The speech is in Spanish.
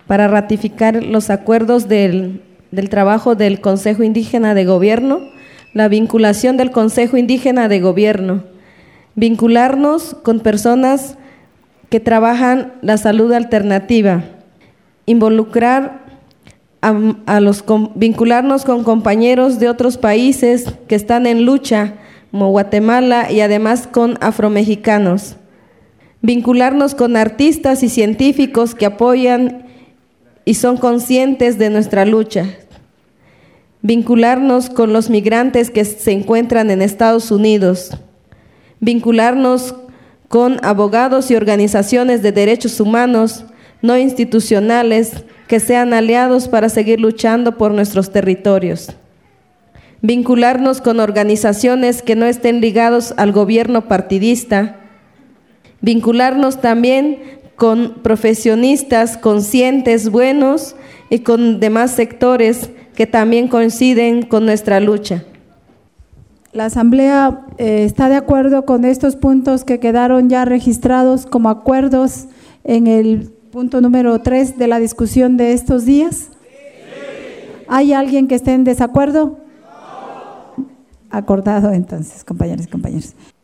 para ratificar los acuerdos del trabajo del Consejo Indígena de Gobierno, la vinculación del Consejo Indígena de Gobierno, vincularnos con personas que trabajan la salud alternativa, vincularnos con compañeros de otros países que están en lucha, como Guatemala, y además con afromexicanos, vincularnos con artistas y científicos que apoyan y son conscientes de nuestra lucha, vincularnos con los migrantes que se encuentran en Estados Unidos, vincularnos con abogados y organizaciones de derechos humanos no institucionales que sean aliados para seguir luchando por nuestros territorios, vincularnos con organizaciones que no estén ligados al gobierno partidista, vincularnos también con profesionistas conscientes, buenos, y con demás sectores que también coinciden con nuestra lucha. La Asamblea está de acuerdo con estos puntos que quedaron ya registrados como acuerdos en el punto número 3 de la discusión de estos días. Sí. ¿Hay alguien que esté en desacuerdo? No. Acordado entonces, compañeros y compañeras.